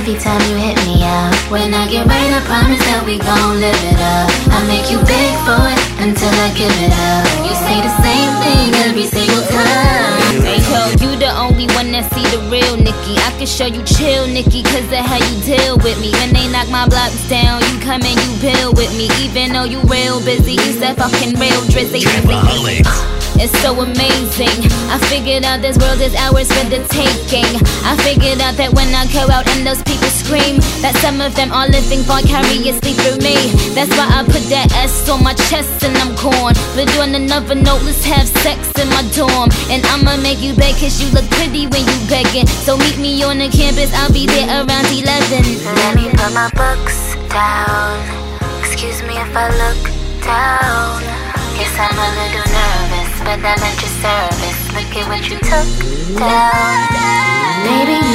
every time you hit me up. When I get right, I promise that we gon' live it up. I make you beg for it until I give it up. You say the same thing every single time. Hey yo, you the only one that see the real Nicki. I can show you chill, Nicki, cause of how you deal with me. When they knock my blocks down, you come and you build with me. Even though you real busy, you that fucking real drizzy. It's so amazing. I figured out this world is ours for the taking. I figured out that when I go out and those people scream, that some of them are living vicariously through me. That's why I put that S on my chest and I'm corn. But on another note, let's have sex in my dorm. And I'ma make you beg cause you look pretty when you begging. So meet me on the campus, I'll be there around 11. Let me put my books down. Excuse me if I look down. Guess I'm a little nervous, but I'm at your service. Look at what you took down. Maybe